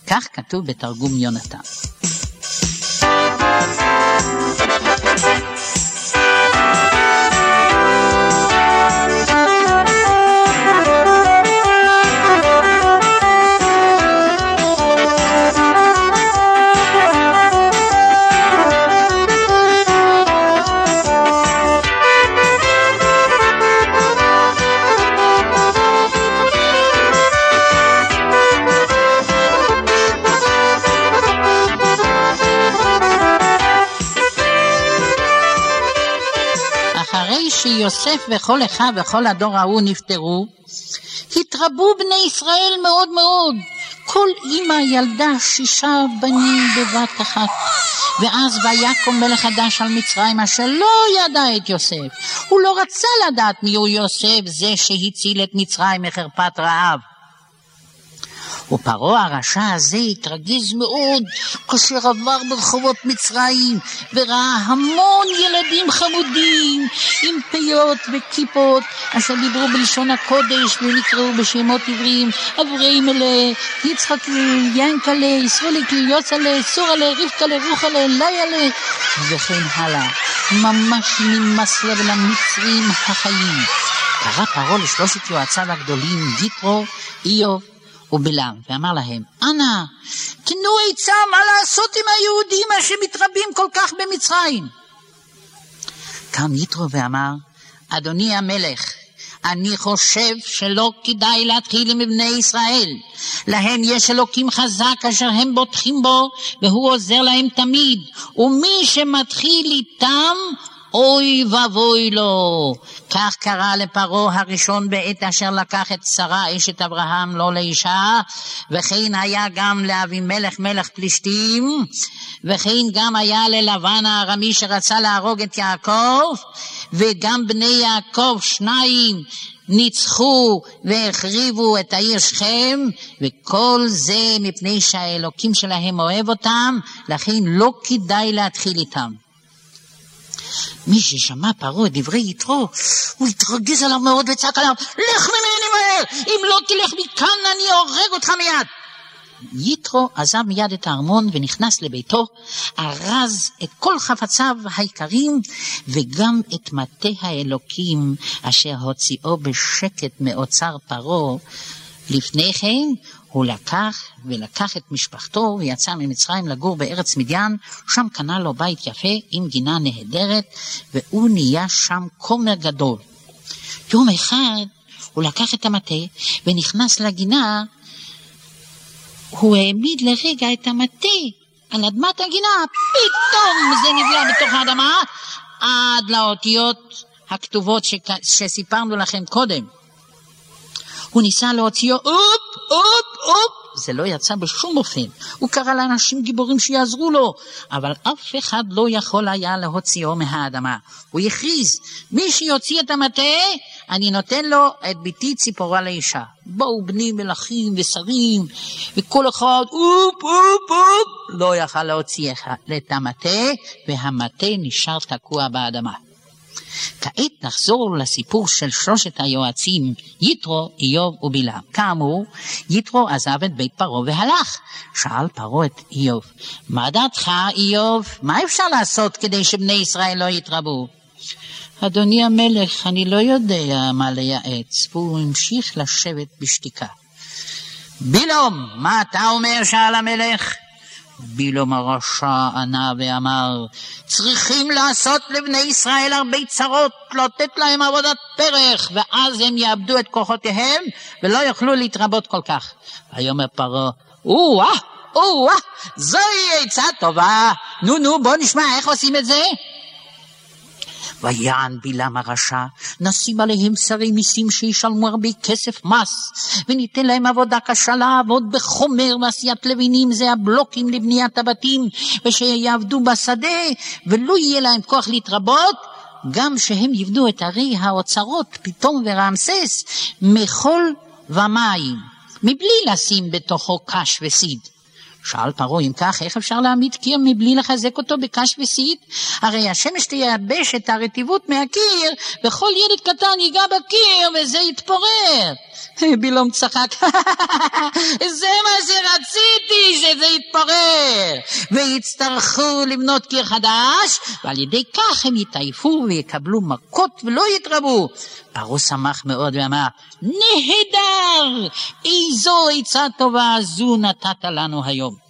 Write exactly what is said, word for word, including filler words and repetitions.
כך כתוב בתרגום יונתן. שיוסף וכל אחיו וכל הדור ההוא נפטרו, התרבו בני ישראל מאוד מאוד. כל אמא ילדה שישה בנים בבת אחת. ואז ויקום מלך חדש על מצרים אשר לא ידע את יוסף. הוא לא רצה לדעת מיהו יוסף, זה שהציל את מצרים מחרפת רעב. ופרעה הרשע הזה התרגז מאוד כאשר עבר ברחובות מצרים וראה המון ילדים חמודים עם פיות וכיפות אשר דיברו בלשון הקודש ונקראו בשמות עבריים, אברהימלה, יצחקי, ינקלה, ישרוליקי, יוצלה, סורלה, רבקלה, רוחלה, לילה וכן הלאה. ממש נמאס לב למצרים החיים. קרא פרעה לשלושת יועציו הגדולים, יתרו, איוב ובלעם, ואמר להם, אנא, תנו עצה מה לעשות עם היהודים שמתרבים כל כך במצרים. קם יתרו ואמר, אדוני המלך, אני חושב שלא כדאי להתחיל עם בני ישראל. להם יש אלוקים חזק אשר הם בוטחים בו, והוא עוזר להם תמיד. ומי שמתחיל איתם, אוי ובוי לו. כך קרה לפרעה הראשון בעת אשר לקח את שרה אשת אברהם לא לאישה, וכן היה גם לאבימלך מלך פלישתים, וכן גם היה ללבן הארמי שרצה להרוג את יעקב, וגם בני יעקב שניים ניצחו והחריבו את העיר שכם, וכל זה מפני שהאלוקים שלהם אוהב אותם, לכן לא כדאי להתחיל איתם. מי ששמע פרעה את דברי יתרו, הוא התרגז עליו מאוד וצעק עליו, לך ממני מהר, אם לא תלך מכאן אני הורג אותך מיד. יתרו עזב מיד את הארמון ונכנס לביתו, ארז את כל חפציו העיקרים וגם את מטה האלוקים אשר הוציאו בשקט מאוצר פרעה. לפני כן הוא לקח ולקח את משפחתו ויצא ממצרים לגור בארץ מדיין, שם קנה לו בית יפה עם גינה נהדרת, והוא נהיה שם כומר גדול. יום אחד הוא לקח את המטה ונכנס לגינה, הוא העמיד לרגע את המטה על אדמת הגינה, פתאום זה נבלע בתוך האדמה עד לאותיות הכתובות ש... שסיפרנו לכם קודם. הוא ניסה להוציאו, אופ, אופ, אופ, זה לא יצא בשום אופן. הוא קרא לאנשים גיבורים שיעזרו לו, אבל אף אחד לא יכול היה להוציאו מהאדמה. הוא הכריז, מי שיוציא את המטה, אני נותן לו את ביתי ציפורה לאישה. באו בני מלכים ושרים, וכל אחד, אופ, אופ, אופ, לא יכל להוציא את המטה, והמטה נשאר תקוע באדמה. כעת נחזור לסיפור של שלושת היועצים, יתרו, איוב ובלעם. כאמור, יתרו עזב את בית פרעה והלך. שאל פרעה את איוב, מה דעתך איוב? מה אפשר לעשות כדי שבני ישראל לא יתרבו? אדוני המלך, אני לא יודע מה לייעץ. והוא המשיך לשבת בשתיקה. בלעם, מה אתה אומר? שאל המלך. בלעם הרשע ענה ואמר, צריכים לעשות לבני ישראל הרבה צרות, לתת להם עבודת פרך, ואז הם יאבדו את כוחותיהם ולא יוכלו להתרבות כל כך. ויאמר פרעה, או-אה, או-אה, זוהי עצה טובה, נו נו בוא נשמע איך עושים את זה. ויען בלעם הרשע, נשים עליהם שרי מיסים שישלמו הרבה כסף מס, וניתן להם עבודה קשה לעבוד בחומר ועשיית לבינים, זה הבלוקים לבניית הבתים, ושיעבדו בשדה ולא יהיה להם כוח להתרבות, גם שהם יבדו את ערי האוצרות פתאום ורעמסס מחול ומים, מבלי לשים בתוכו קש וסיד. שאל פרעה, אם כך, איך אפשר להעמיד קיר מבלי לחזק אותו בקש וסיד? הרי השמש תייבש את הרטיבות מהקיר, וכל ילד קטן ייגע בקיר וזה יתפורר. בלעם צחק, זה מה שרציתי, להתפורר, ויצטרכו לבנות קיר חדש, ועל ידי כך הם יתעייפו ויקבלו מכות ולא יתרבו. פרעה שמח מאוד ואמר, נהדר, איזו עצה טובה זו נתת לנו היום.